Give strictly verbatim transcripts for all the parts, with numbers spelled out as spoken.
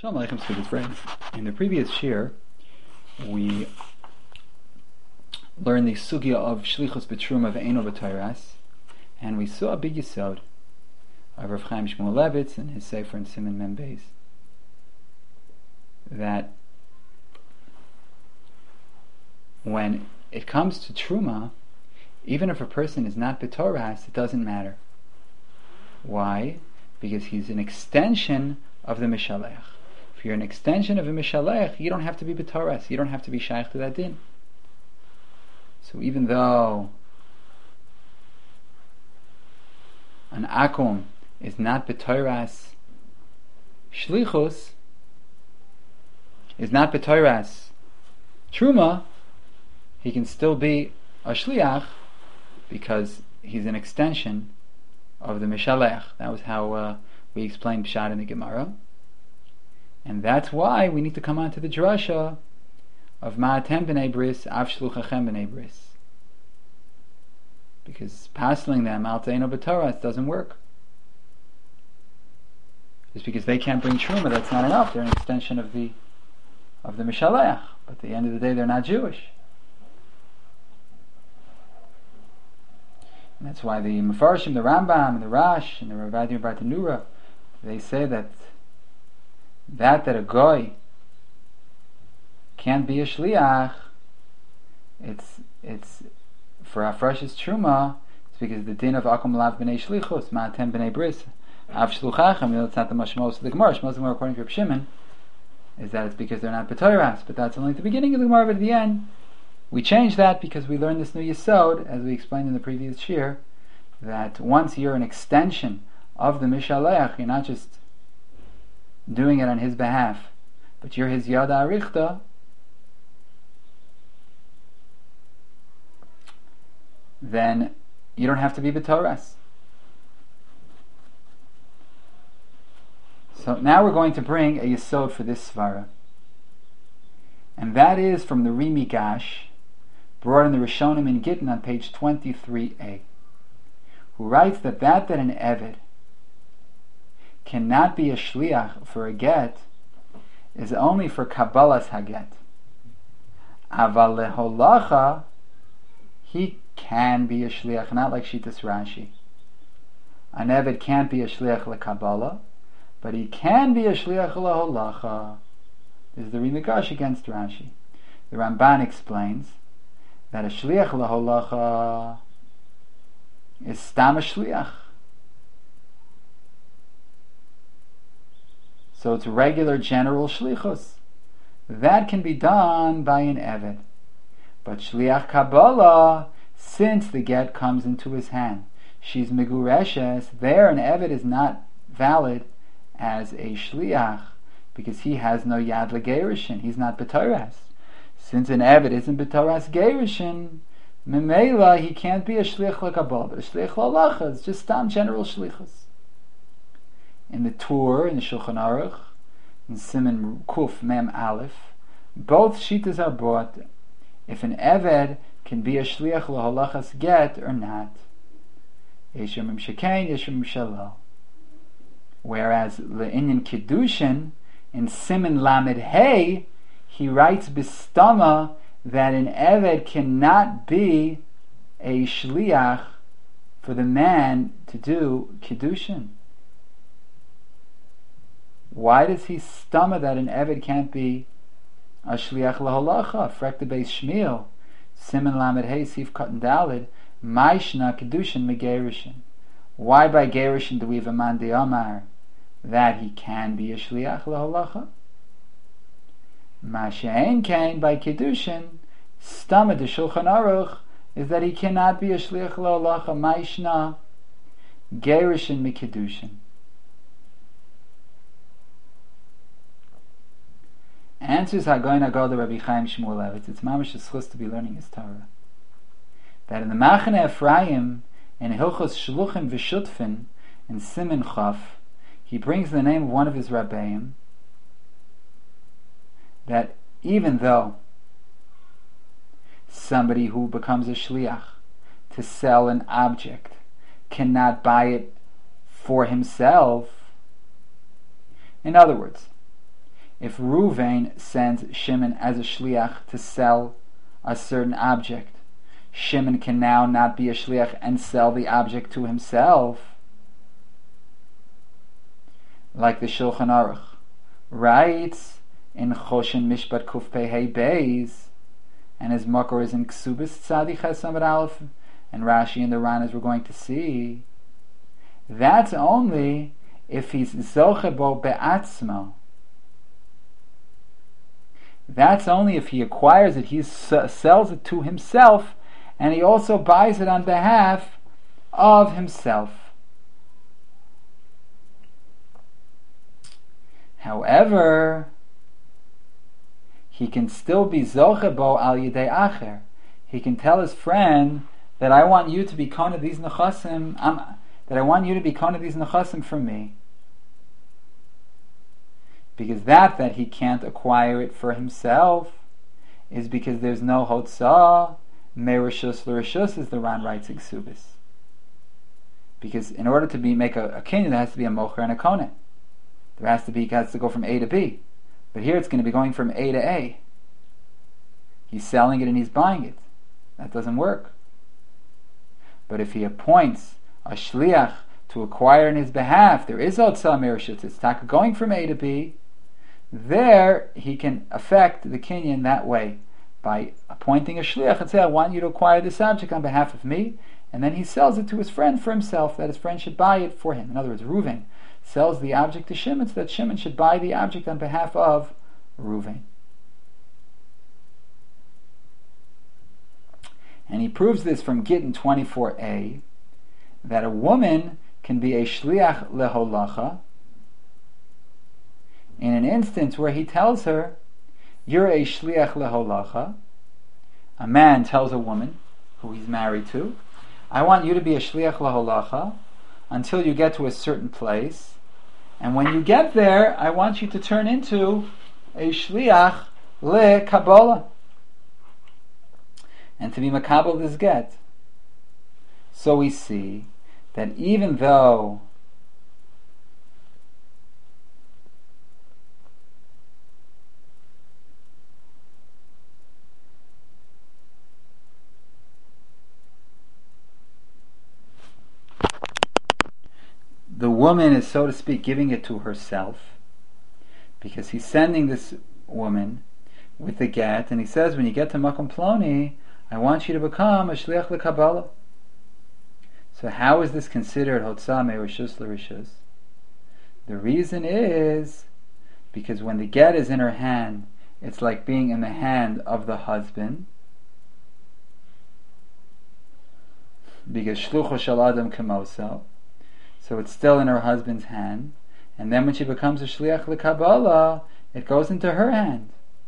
Shalom Aleichem, students, friends. In the previous shir, we learned the sugya of shlichus b'truma ve'eno b'tayras, and we saw a big yesod of Rav Chaim Shmulevitz in his sefer in Siman Mem Beis, that when it comes to truma, even if a person is not b'toras, it doesn't matter. Why? Because he's an extension of the mishalech. If you're an extension of a mishalech, you don't have to be b'toras. You don't have to be shaykh to that din. So even though an akum is not b'toras, shlichus is not b'toras truma, he can still be a shliach because he's an extension of the mishalech. That was how uh, we explained Pshat in the Gemara. And that's why we need to come on to the drasha of Ma'atem b'nei bris, av shluchachem b'nei bris. Because pasling them al te'eno b'toras doesn't work. Just because they can't bring truma, that's not enough. They're an extension of the of the mishalech. But at the end of the day, they're not Jewish. And that's why the Mefarshim, the Rambam, and the Rash, and the Ravadim Bartanura, they say that that that a goy can't be a shliach, it's it's for Afrash's truma, it's because the din of akum lav b'nei shlichus, ma'atem b'nei bris, av shluchachem. You know, it's not the mashmos of the Gemara. Mashmos of the Gemara, according to Reb Shimon, is that it's because they're not b'toras, but that's only at the beginning of the Gemara. But at the end, we change that because we learned this new yesod, as we explained in the previous shir, that once you're an extension of the mishalech, you're not just doing it on his behalf, but you're his yada arichta, then you don't have to be b'toras. So now we're going to bring a yesod for this svara, and that is from the Rimigash, brought in the Rishonim in Gittin on page twenty-three a, who writes that that that an eved cannot be a shliach for a get is only for kabbalas haget. Aval leholacha, he can be a shliach, not like Shitas Rashi. An eved can't be a shliach lekabbalah, but he can be a shliach leholacha. This is the Rimigash against Rashi. The Ramban explains that a shliach leholacha is stam a shliach. So it's regular general shlichus. That can be done by an eved. But shliach kabbalah, since the get comes into his hand, she's megureshes, there an eved is not valid as a shliach, because he has no yad legerishin, he's not b'toras. Since an eved isn't b'toras gerishin, memela, he can't be a shliach lekabbalah, but a shliach lalacha is just stam general shlichus. In the Tur, in the Shulchan Aruch, in Siman Kuf Mem Aleph, both shitas are brought if an eved can be a shliach leholachas get or not. Yeshem im shekain, yeshem im shalal. Whereas le'inyan kiddushin in Siman Lamed Hey, he writes bistama that an eved cannot be a shliach for the man to do kiddushin. Why does he stomach that an eved can't be a shliach laholacha? Frek the beis shmiel, siman lamed hey sif katan dalid, maishna kedushin megerishin. Why by gerishin do we have a man de amar that he can be a shliach laholacha? Mashein kain by kedushin, stomach the Shulchan Aruch is that he cannot be a shliach laholacha. Maishna gerishin mekedushin. Answers Hagoyin Agoda Rabbi Chaim Shmulevitz. It's mamash schus to be learning his Torah. That in the Machane Ephraim, in Hilchos Shluchim V'Shutfin, in Siman Chaf, he brings the name of one of his Rabbeim, that even though somebody who becomes a shliach to sell an object cannot buy it for himself, in other words, if Ruvain sends Shimon as a shliach to sell a certain object, Shimon can now not be a shliach and sell the object to himself, like the Shulchan Aruch writes in Choshen Mishpat Kuf Pei Hey Beis, and his makor is in Ksubis Tzadi Ches Amud Aleph, and Rashi and the Ran, as we're going to see. That's only if he's zoche bo be'atzmo. That's only if he acquires it, he sells it to himself, and he also buys it on behalf of himself. However, he can still be zoche bo al yidei acher. He can tell his friend that I want you to be kona these nechasim, um, that I want you to be kona these nechasim from me. Because that that he can't acquire it for himself is because there's no hotzah, merishus l'rishus, as the Ran writes in Ksubis. Because in order to be make a, a kinyan, there has to be a mocher and a kona. There has to be, it has to go from A to B. But here it's going to be going from A to A. He's selling it and he's buying it. That doesn't work. But if he appoints a shliach to acquire in his behalf, there is hotzah merishus, it's taka going from A to B. There he can affect the kinyan that way by appointing a shliach and say, I want you to acquire this object on behalf of me, and then he sells it to his friend for himself, that his friend should buy it for him. In other words, Reuven sells the object to Shimon so that Shimon should buy the object on behalf of Reuven. And he proves this from Gittin twenty-four a, that a woman can be a shliach leholacha in an instance where he tells her, you're a shliach leholacha. A man tells a woman who he's married to, I want you to be a shliach leholacha until you get to a certain place, and when you get there, I want you to turn into a shliach le-kabbalah, and to be makabel this get. So we see that even though the woman is, so to speak, giving it to herself, because he's sending this woman with the get, and he says, when you get to Makom Ploni, I want you to become a shliach le-kabbalah. So how is this considered hotzah merishus l'rishus? The reason is because when the get is in her hand, it's like being in the hand of the husband, because shlucho shel adam kamoso, so it's still in her husband's hand, and then when she becomes a shliach le-kabbalah, it goes into her hand.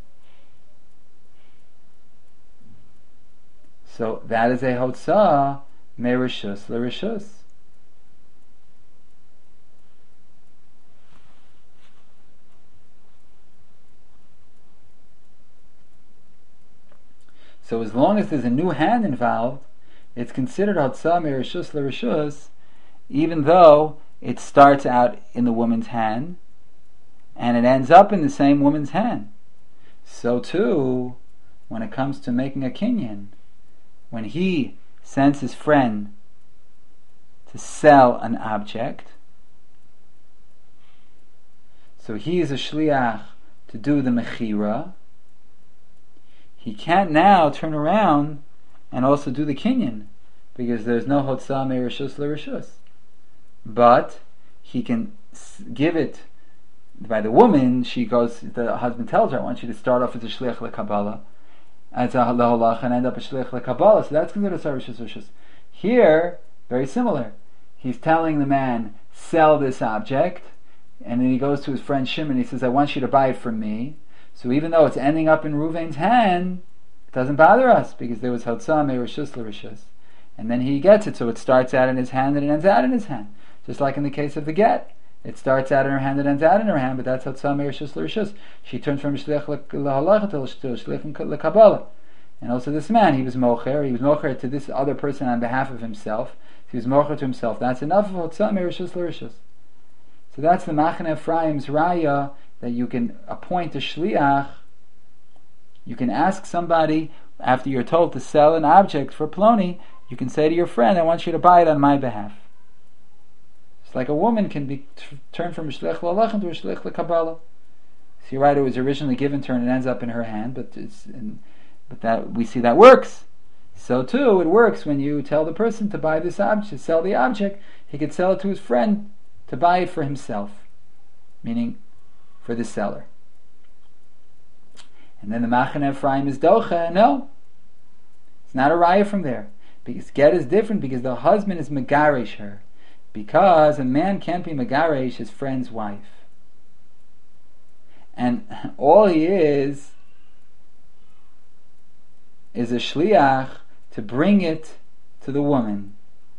So that is a hotzah merishus l'rishus. So as long as there's a new hand involved, it's considered hotzah merishus l'rishus, even though it starts out in the woman's hand and it ends up in the same woman's hand. So too, when it comes to making a kinyan, when he sends his friend to sell an object, so he is a shliach to do the mechira, he can't now turn around and also do the kinyan, because there's no hotzah merishus l'rishus. But he can give it by the woman. She goes, the husband tells her, I want you to start off as a shliach le-kabbalah, as a leholach, and end up a shliach le-kabbalah. So that's considered a rishus rishus. Here, very similar. He's telling the man, sell this object, and then he goes to his friend Shimon, he says, I want you to buy it from me. So even though it's ending up in Reuven's hand, it doesn't bother us, because there was hotzah merishus l'rishus. And then he gets it, so it starts out in his hand and it ends out in his hand. Just like in the case of the get. It starts out in her hand and ends out in her hand, but that's hotzah merishus l'rishus. She turns from shliach lehalacha to shliach le-kabbalah. And also this man, he was mocher, he was mocher to this other person on behalf of himself. He was mocher to himself. That's enough of hotzah merishus l'rishus. So that's the Machane Ephraim's raya, that you can appoint a shliach. You can ask somebody, after you're told to sell an object for Ploni, you can say to your friend, I want you to buy it on my behalf. It's like a woman can be t- turned from a shliach l'halach into a shliach l'kabbalah. So you're right, it was originally given to her and it ends up in her hand, but it's in, but that we see that works. So too, it works when you tell the person to buy this object, to sell the object, he could sell it to his friend to buy it for himself, meaning for the seller. And then the Machane Ephraim is docha. No, it's not a raya from there. Because get is different because the husband is megaresh her. Because a man can't be megaresh his friend's wife. And all he is is a shliach to bring it to the woman.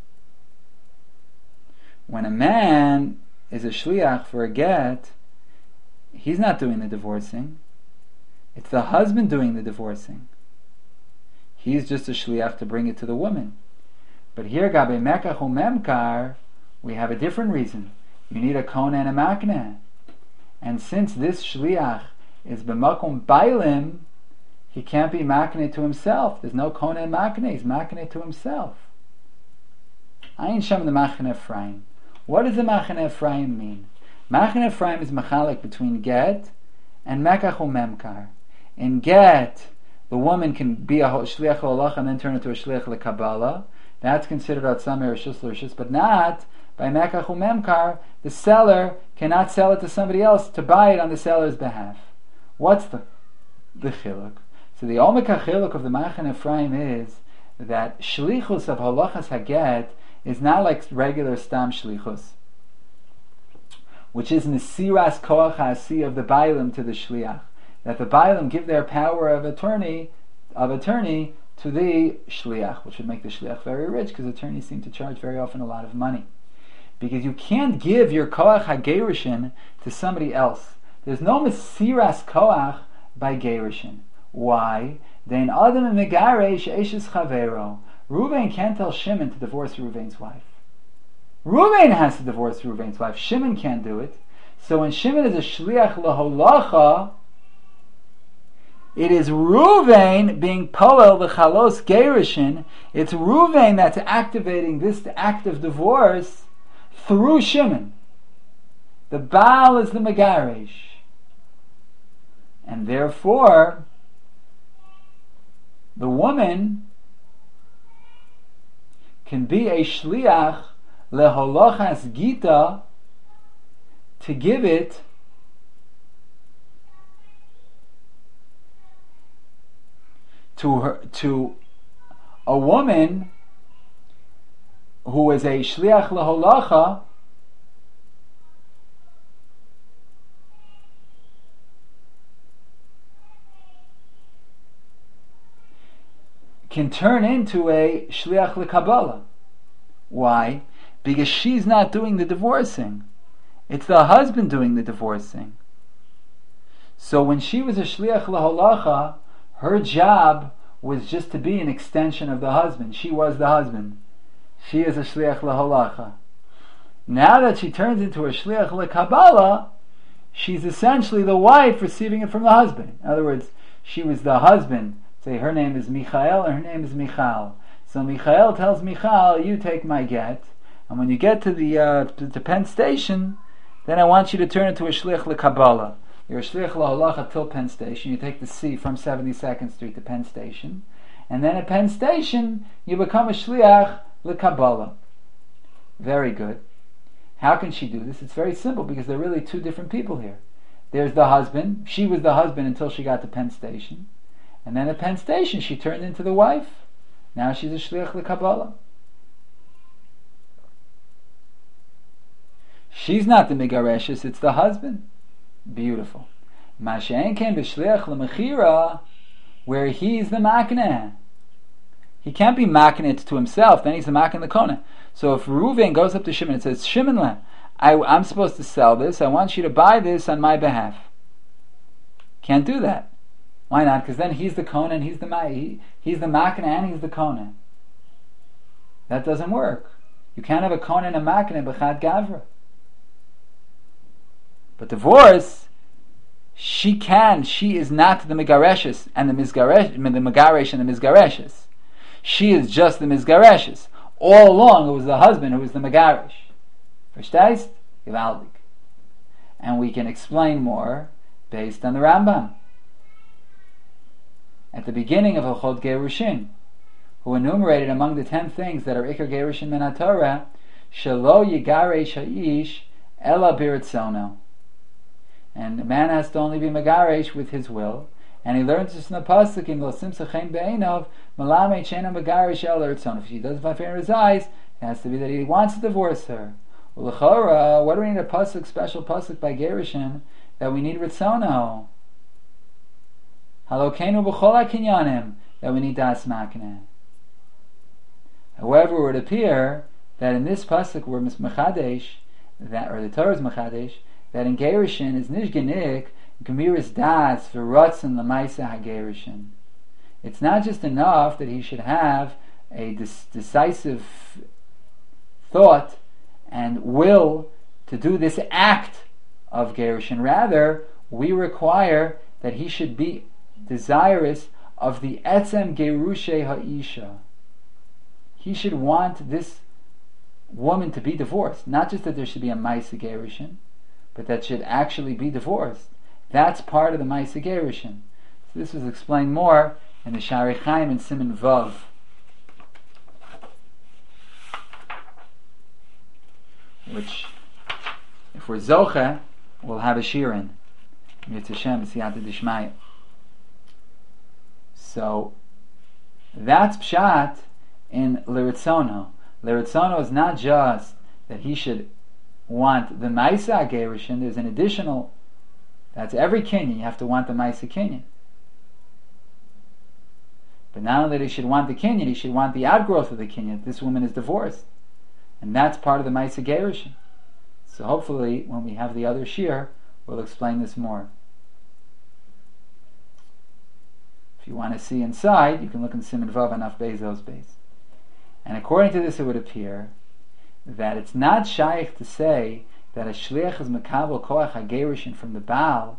When a man is a shliach for a get, he's not doing the divorcing. It's the husband doing the divorcing. He's just a shliach to bring it to the woman. But here, gabe mekach umemkar, we have a different reason. You need a kona and a makneh. And since this shliach is b'makom bailim, he can't be makneh to himself. There's no kona and makneh. He's makneh to himself. Ayin shem the Machane Ephraim. What does the Machane Ephraim mean? Machane Ephraim is machalik between get and mekach umemkar. In get, the woman can be a shliach l'halach and then turn into a shliach l'kabbalah. That's considered atzameh rishus l'rishus, but not by mekach umemkar. The seller cannot sell it to somebody else to buy it on the seller's behalf. What's the the chiluk? So the omeka chiluk of the Machane Ephraim is that shlichus of halachas haget is not like regular stam shlichus, which is mesiras koach ha'asi of the bailim to the shliach. That the bailim give their power of attorney of attorney to the shliach, which would make the shliach very rich, because attorneys seem to charge very often a lot of money. Because you can't give your koach hagerushin to somebody else. There's no mesiras koach by gerushin. Why? Then adam megaresh eshes chavero. Reuven can't tell Shimon to divorce Reuven's wife. Reuven has to divorce Reuven's wife. Shimon can't do it. So when Shimon is a shliach laholacha, it is Reuven being poel the chalos gerushin. It's Reuven that's activating this act of divorce through Shimon. The Baal is the megaresh, and therefore the woman can be a shliach leholachas gita to give it to her, to a woman who is a shliach leholacha can turn into a shliach lekabbalah. Why? Because she's not doing the divorcing. It's the husband doing the divorcing. So when she was a shliach leholacha, her job was just to be an extension of the husband. She was the husband. She is a shliach leholacha. Now that she turns into a shliach lekabbalah, she's essentially the wife receiving it from the husband. In other words, she was the husband. Say her name is Michael and her name is Michal. So Michael tells Michal, you take my get, and when you get to the uh, to, to Penn Station, then I want you to turn into a shliach lekabbalah. You're a shliach laholacha till Penn Station. You take the C from seventy-second Street to Penn Station, and then at Penn Station you become a shliach lekabbalah. Very good. How can she do this? It's very simple, because there are really two different people here. There's the husband. She was the husband until she got to Penn Station, and then at Penn Station she turned into the wife. Now she's a shliach lekabbalah. She's not the megareshes, it's the husband. Beautiful. Mashen came b'shliach lemechira, where he's the makneh. He can't be makneh to himself, then he's the makneh the kona. So if Reuven goes up to Shimon and says, Shimon, I, I'm supposed to sell this, I want you to buy this on my behalf. Can't do that. Why not? Because then he's the kona and he's the ma- he, he's the makneh and he's the kona. That doesn't work. You can't have a kona and a makneh b'chad gavra. But divorce, she can, she is not the Megareshes and the Mizgaresh, the Megaresh and the Mizgareshes. She is just the Mizgareshes. All along it was the husband who was the Megaresh. Verstehst? Gewaldig. And we can explain more based on the Rambam. At the beginning of Hilchot Gerushin, who enumerated among the ten things that are Iker Gerushin min HaTorah, Shelo Yigaresh Ha'ish Ela Biritzono. And the man has to only be Megaresh with his will. And he learns this in the Pasuk, in Lo Simcha Chen Be'enov, Malame Chena Megaresh Ela Biritzono. If she doesn't find favor in his eyes, it has to be that he wants to divorce her. L'chora, what do we need a Pasuk, special Pasuk by Gerushin, that we need Ritzono? Halokenu b'chol hakinyanim, that we need das makneh. However, it would appear that in this pasuk we're mechadesh, that or the Torah is mechadesh, that in gerushin is nishgenik gemiris das v'rotzen l'maisa hagerushin. It's not just enough that he should have a dis- decisive thought and will to do this act of gerushin. Rather, we require that he should be desirous of the etzem gerushe ha'isha. He should want this woman to be divorced. Not just that there should be a Maisa Gerushin, but that should actually be divorced. That's part of the Maisa Gerushin. So this was explained more in the Shari Chaim and Siman Vav. Which, if we're Zoche, we'll have a Shirin. Yitz Hashem, Siyata Dishmaya. So, that's Pshat in Liritzono. Liritzono is not just that he should want the Maisa Gerushin, there's an additional, that's every Kinyan, you have to want the Maisa Kinyan. But not only that he should want the Kinyan, he should want the outgrowth of the Kinyan. This woman is divorced. And that's part of the Maisa Gerushin. So hopefully, when we have the other Shir, we'll explain this more. If you want to see inside, you can look in Siman Vav and Af Bezos base. And according to this, it would appear that it's not shaykh to say that a shliach is mekabel koach hagerushin from the Baal,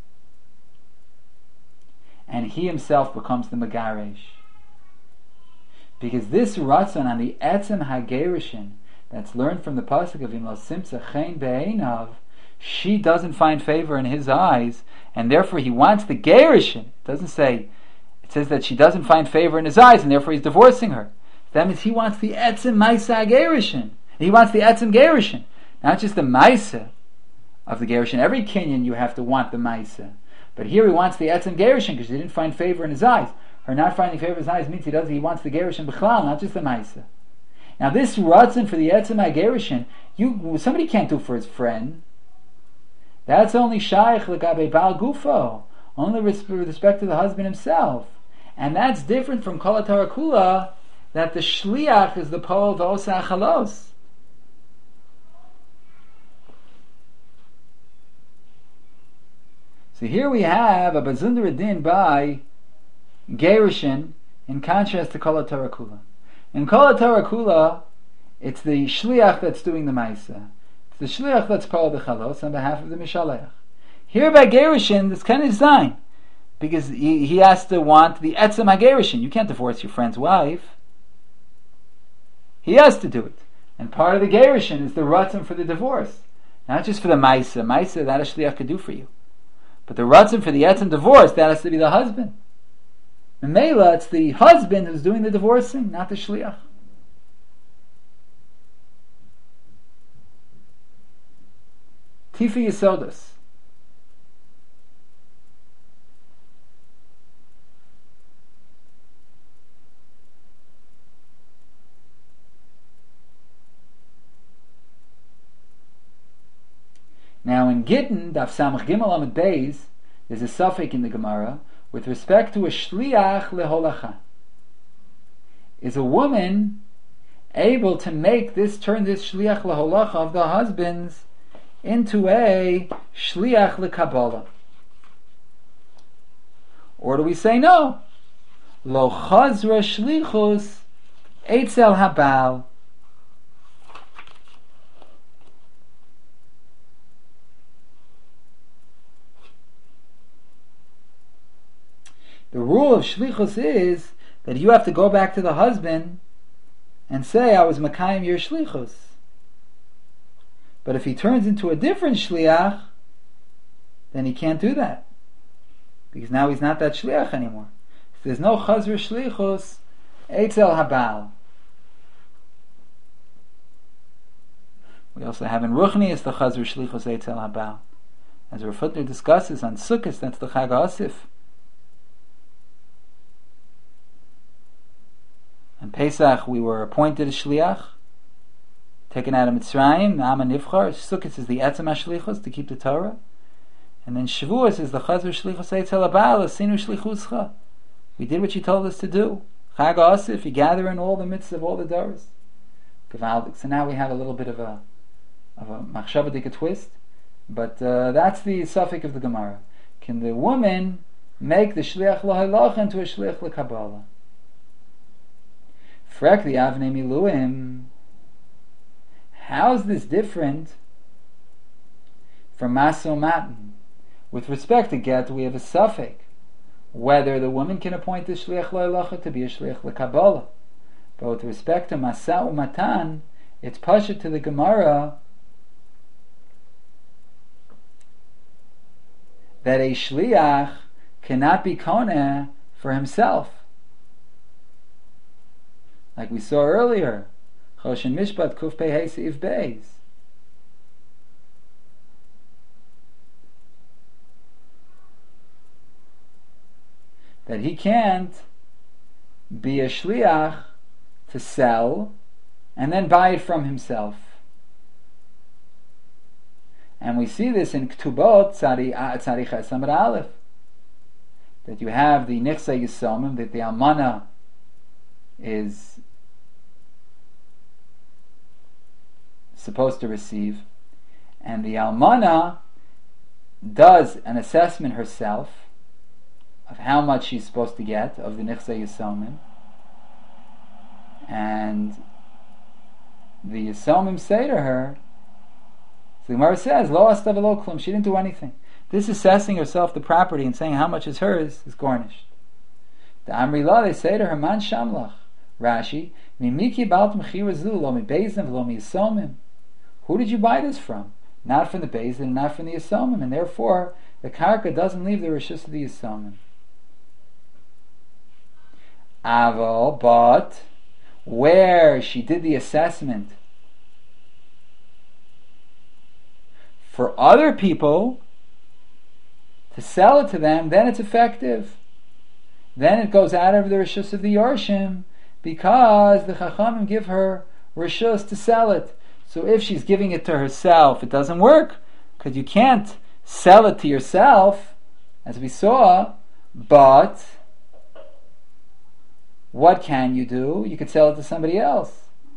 and he himself becomes the megaresh. Because this ratzon on the etzem hagerushin that's learned from the pasuk of Imlo Simcha Chen Be'einav, she doesn't find favor in his eyes, and therefore he wants the gerushin. It doesn't say. It says that she doesn't find favor in his eyes, and therefore he's divorcing her. That means he wants the etzem maisa gerushin. He wants the etzem gerushin, not just the maisa of the gerushin. Every kinyan you have to want the maisa, but here he wants the etzem gerushin because he didn't find favor in his eyes. Her not finding favor in his eyes means he does. He wants the gerushin b'chlal, not just the maisa. Now this ratzon for the etzem gerushin, you somebody can't do for his friend. That's only shaykh l'gabe bal gufo, only with respect to the husband himself, and that's different from kol haTorah kula, that the shliach is the pol v'osa chalos. So here we have a bazundar din by gerushin in contrast to kol haTorah kula. In kol haTorah kula, it's the shliach that's doing the maisa. It's the shliach that's pol v'chalos on behalf of the mishalech. Here by gerushin, this kind of design, because he, he has to want the etzem hagerushin. You can't divorce your friend's wife. He has to do it. And part of the gerushin is the ratzon for the divorce. Not just for the maisa. Maisa, that a shliach could do for you. But the ratzon for the etzem divorce, that has to be the husband. In Mela, it's the husband who's doing the divorcing, not the shliach. Tifi Yisodos. Now in Gittin, Daf Samach Gimel Amud Beis, there's a suffix in the Gemara with respect to a shliach leholacha. Is a woman able to make this, turn this shliach leholacha of the husbands into a shliach lekabbalah? Or do we say no? Lo chazra shlichus eitzel habal. The rule of shlichus is that you have to go back to the husband and say, I was makayim your shlichus. But if he turns into a different shliach, then he can't do that, because now he's not that shliach anymore. So there's no chazr shlichus eitzel habal. We also have in Ruchni is the chazr shlichus eitzel habal. As Rav Hutner discusses on Sukkot, that's the Chag Asif. On Pesach, we were appointed a shliach, taken out of Mitzrayim, Na'am Nivchar. Sukkot is the etzem HaShlichus, to keep the Torah. And then Shavuos is the Chazr Shlichus Eitzel Habal, Asinu Shlichuscha. We did what you told us to do. Chag Asif, you gather in all the midst of all the doors. So now we have a little bit of a of a machshavadik twist. But uh, that's the suffix of the Gemara. Can the woman make the shliach lahalacha into a shliach lekabbalah? Frek the avnei miluim. How's this different from maso matan? With respect to get, we have a suffix whether the woman can appoint the shliach lahalacha to be a shliach lekabbalah. But with respect to masa umatan, it's pasha to the Gemara that a shliach cannot be koneh for himself. Like we saw earlier, Choshen Mishpat Kuf Pei Hey Seif Beis. That he can't be a shliach to sell and then buy it from himself. And we see this in Ktubot Tzari Ches Amud Aleph, that you have the Nichsa Yisomim, that the Almana is supposed to receive, and the Almana does an assessment herself of how much she's supposed to get of the Nichsa Yisomim, and the Yisomim say to her, the Gemara says, Lo asta v'lo klum, she didn't do anything. This assessing herself the property and saying how much is hers is garnished. The Amri La, they say to her, Man shamlach, Rashi, Mimiki balt mechira zu, lo mi beizim v'lo mi yisomim. Who did you buy this from? Not from the beizim, not from the yisomim, and therefore the karka doesn't leave the rishus of the yisomim. Aval, but where she did the assessment for other people to sell it to them, then it's effective. Then it goes out of the rishus of the Yorshim, because the Chachamim give her rishus to sell it. So if she's giving it to herself, it doesn't work, because you can't sell it to yourself, as we saw. But what can you do? You could sell it to somebody else.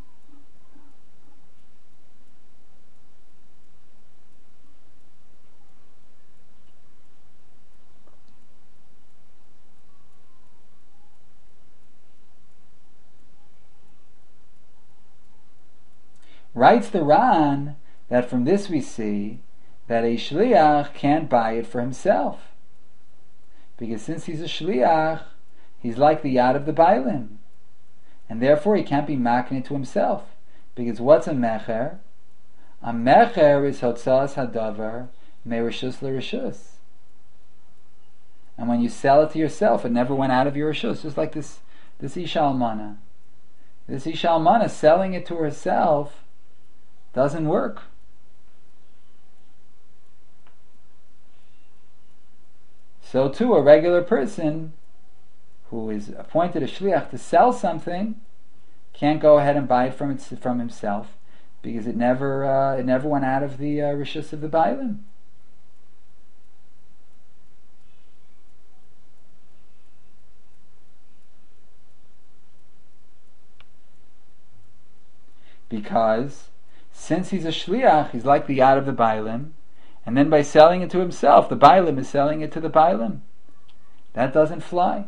Writes the Ran that from this we see that a shliach can't buy it for himself, because since he's a shliach, he's like the yad of the bailim, and therefore he can't be making it to himself. Because what's a mecher? A mecher is hotzalas hadavar merishus lerishus, and when you sell it to yourself, it never went out of your rishus. Just like this, this isha almana, this isha almana selling it to herself doesn't work. So too, a regular person who is appointed a shliach to sell something can't go ahead and buy it from it, from himself, because it never uh, it never went out of the uh, rishus of the bailim. Because since he's a shliach, he's like the yad of the bailim, and then by selling it to himself, the bailim is selling it to the bailim. That doesn't fly.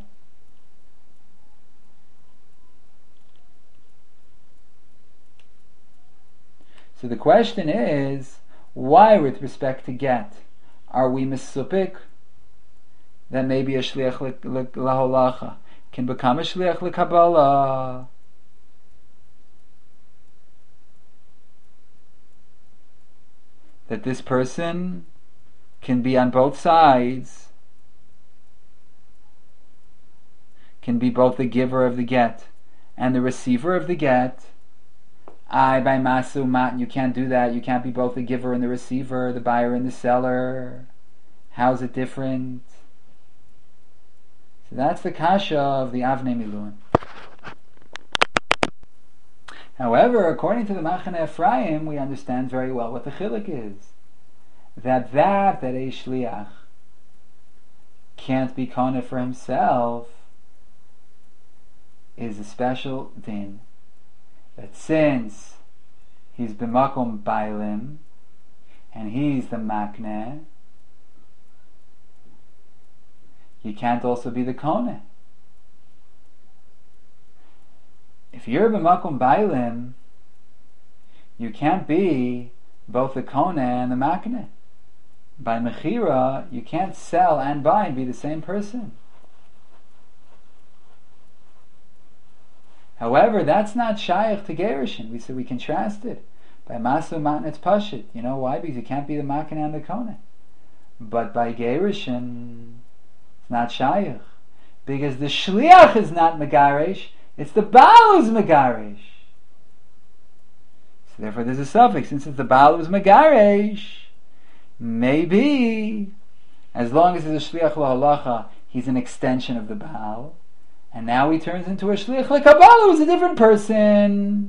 So the question is, why with respect to get, are we mesupik that maybe a shliach laholacha can become a shliach lekabbalah. That this person can be on both sides, can be both the giver of the get and the receiver of the get. I by masu mat, you can't do that. You can't be both the giver and the receiver, the buyer and the seller. How's it different? So that's the kasha of the Avnei Miluim. However, according to the Machane Ephraim, we understand very well what the chiluk is. That that that a shliach can't be kona for himself is a special din. That since he's b'makom bailim and he's the makneh, he can't also be the kona. If you're b'makom bailim, you can't be both the kona and the makneh. By mechira, you can't sell and buy and be the same person. However, that's not shaykh to gerushin. We said we contrast it by masu matn it's pashit. You know why? Because you can't be the makneh and the kona. But by gerushin, it's not shaykh, because the shliach is not megaresh. It's the baal who's megaresh. So therefore, there's a suffix. Since it's the baal who's megaresh, maybe as long as it's a shliach lahalacha, he's an extension of the baal. And now he turns into a shliach lekabbalah, who's a different person.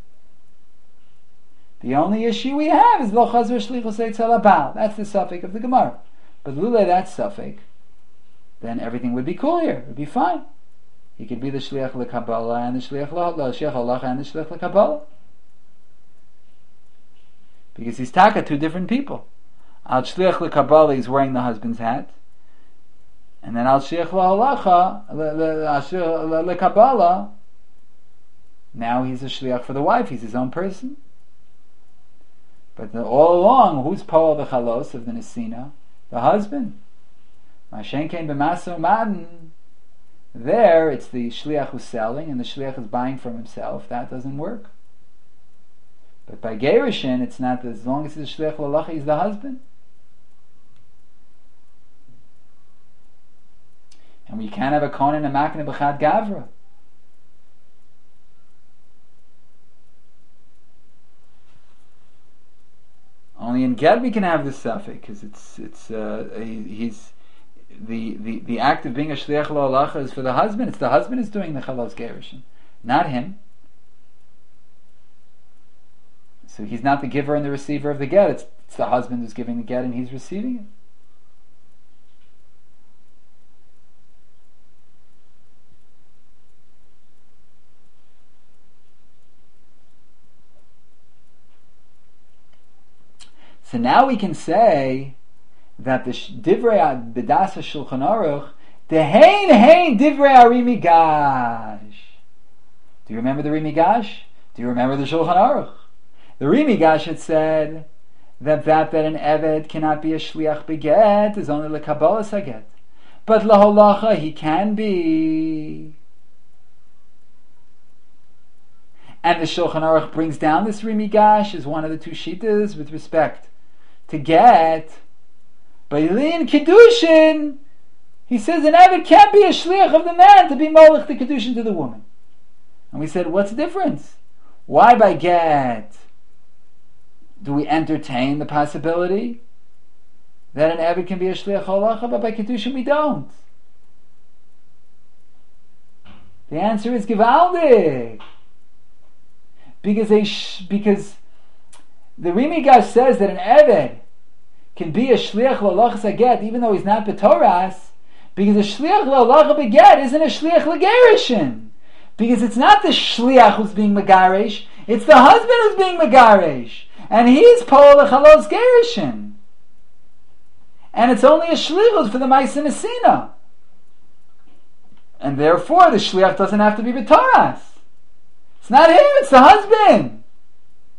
The only issue we have is lo chazor shlichus eitzel habal. That's the suffix of the Gemara. But lule that suffix, then everything would be cool here. It would be fine. He could be the shliach lekabbalah and the shliach halacha and the shliach lekabbalah, because he's taka two different people. Al shliach lekabbalah, he's wearing the husband's hat. And then al shliach lahalacha, lekabbalah, now he's a shliach for the wife. He's his own person. But the, all along, who's poal the chalos of the nesina? The husband. Mashen came b'maso madin. There, it's the shliach who's selling, and the shliach is buying from himself. That doesn't work. But by gerushin, it's not. As long as it's the shliach lahalacha, he's the husband. And we can't have a kohen and a makneh b'chad gavra. Only in get we can have this suffix, because it's it's uh, he, he's the, the the act of being a shliach lahalacha is for the husband. It's the husband is doing the chalos gerushin, not him. So he's not the giver and the receiver of the get. It's, it's the husband who's giving the get and he's receiving it. So now we can say that the divrei b'das Shulchan Aruch, the hein hein divrei Ari Migash. Do you remember the Ri Migash? Do you remember the Shulchan Aruch? The Ri Migash had said that that that an eved cannot be a shliach beget is only lekabbalas haget, but laholacha he can be. And the Shulchan Aruch brings down this Ri Migash as one of the two shittas with respect to get. But in Kiddushin, he says an Eved can't be a shliach of the man to be molech the Kiddushin to the woman. And we said, what's the difference? Why by get do we entertain the possibility that an Eved can be a shliach halacha, but by Kiddushin we don't? The answer is Givaldik. Because they sh- because the Ri Migash says that an Eved can be a shliach l'halachas haget even though he's not b'toras, because a shliach l'halacha beget isn't a shliach l'gerushin, because it's not the shliach who's being megaresh, it's the husband who's being megaresh, and he's poal l'chalos gerushin, and it's only a shlichus for the ma'aseh nesina, and therefore the shliach doesn't have to be b'toras. It's not him, it's the husband.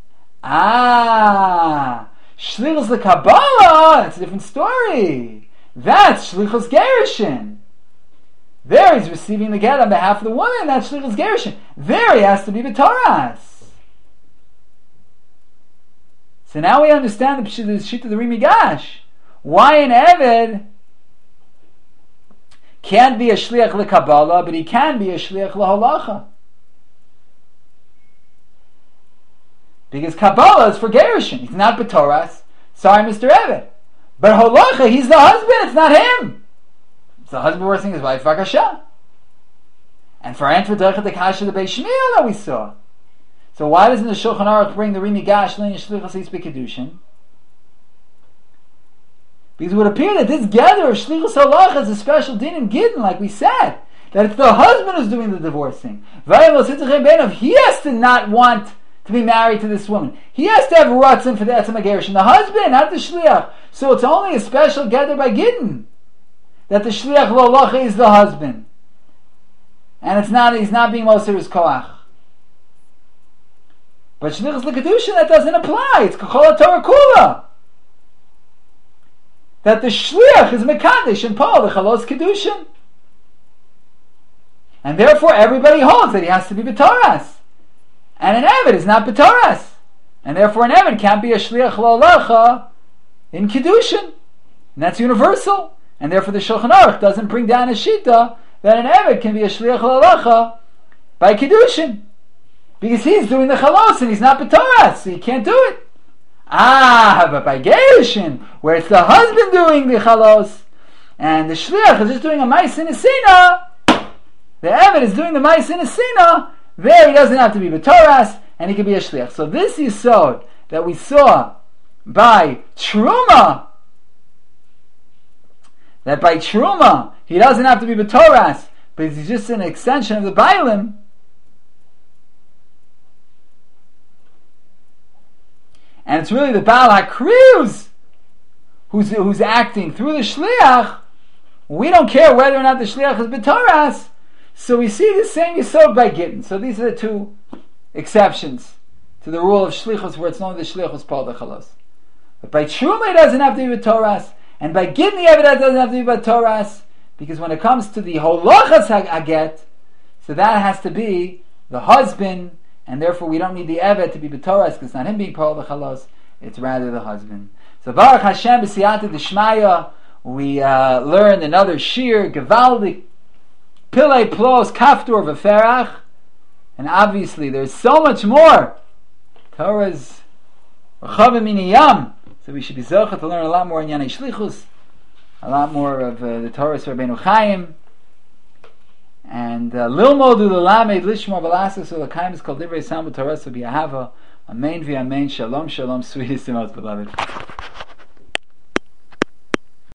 Ah, shlichus l'kabbalah, that's a different story. That's shlichus gerushin. There he's receiving the get on behalf of the woman. That's shlichus gerushin. There he has to be b'toras. So now we understand the shit of the Ri Migash. Why an Eved can't be a shliach l'Kabbalah, but he can be a shliach l'halacha. Because Kabbalah is for gerushin. He's not b'toras. Sorry, Mister Eved. But halacha, he's the husband. It's not him. It's the husband working his wife vakasha. And for Antfer Derech the Kasha the Beis Shmuel that we saw. So why doesn't the Shulchan Aruch bring the Ri Migash Lein Shlichus Eis B'Kedushin? Because it would appear that this gather of Shlichus Halacha is a special din in Gittin, like we said. That it's the husband who's doing the divorcing. He has to not want to be married to this woman. He has to have ratzon for the Etzem HaGerushin. The husband, not the Shliach. So it's only a special gather by Gittin that the Shliach L'Halacha is the husband. And it's not, he's not being Moser his Koach. But Shlichus L'Kedushin, that doesn't apply. It's Kachol HaTorah Kula. That the Shliach is Mekadesh and Paul, the Chalos Kedushin. And therefore everybody holds that he has to be B'Toras. And an Eved is not B'Toras. And therefore an Eved can't be a Shliach L'Halacha in Kedushin. And that's universal. And therefore the Shulchan Aruch doesn't bring down a Shita that an Eved can be a Shliach L'Halacha by Kedushin. Because he's doing the Chalos and he's not B'Toras, so he can't do it. Ah, but by Gerushin, where it's the husband doing the Chalos, and the Shliach is just doing a Mais in a Sina, the Eved is doing the Mais in a Sina, there he doesn't have to be B'Toras, and he can be a Shliach. So this Yisod that we saw by Truma, that by Truma, he doesn't have to be B'Toras, but he's just an extension of the Bailim. And it's really the Baal HaKruz who's, who's acting through the Shliach. We don't care whether or not the Shliach is B'Toras. So we see the same Yisod by Gittin. So these are the two exceptions to the rule of Shlichus, where it's known the Shliach was Paul the Chalos. But by Truma it doesn't have to be B'Toras. And by Gittin the evidence doesn't have to be B'Toras. Because when it comes to the Holachas Haget, so that has to be the husband. And therefore we don't need the Eved to be B'Toras, because it's not him being Paul the Chalos, it's rather the husband. So Baruch Hashem B'Siyata D'Shmaya, we uh, learned another Shir, Gevaldik, Pilei Plos, Kaftor V'Ferach, and obviously there's so much more. Torah's Rechavim Miniyam, so we should be Zocha to learn a lot more in Yanei Shlichus, a lot more of uh, the Torah's Rabbeinu Chaim, and Lilmod Ulalamed Lishma Velasas Ulakaim is called Divrei Sam B'Torah B'Ahava. Amen v'Amen. Shalom, shalom, sweetest and most beloved.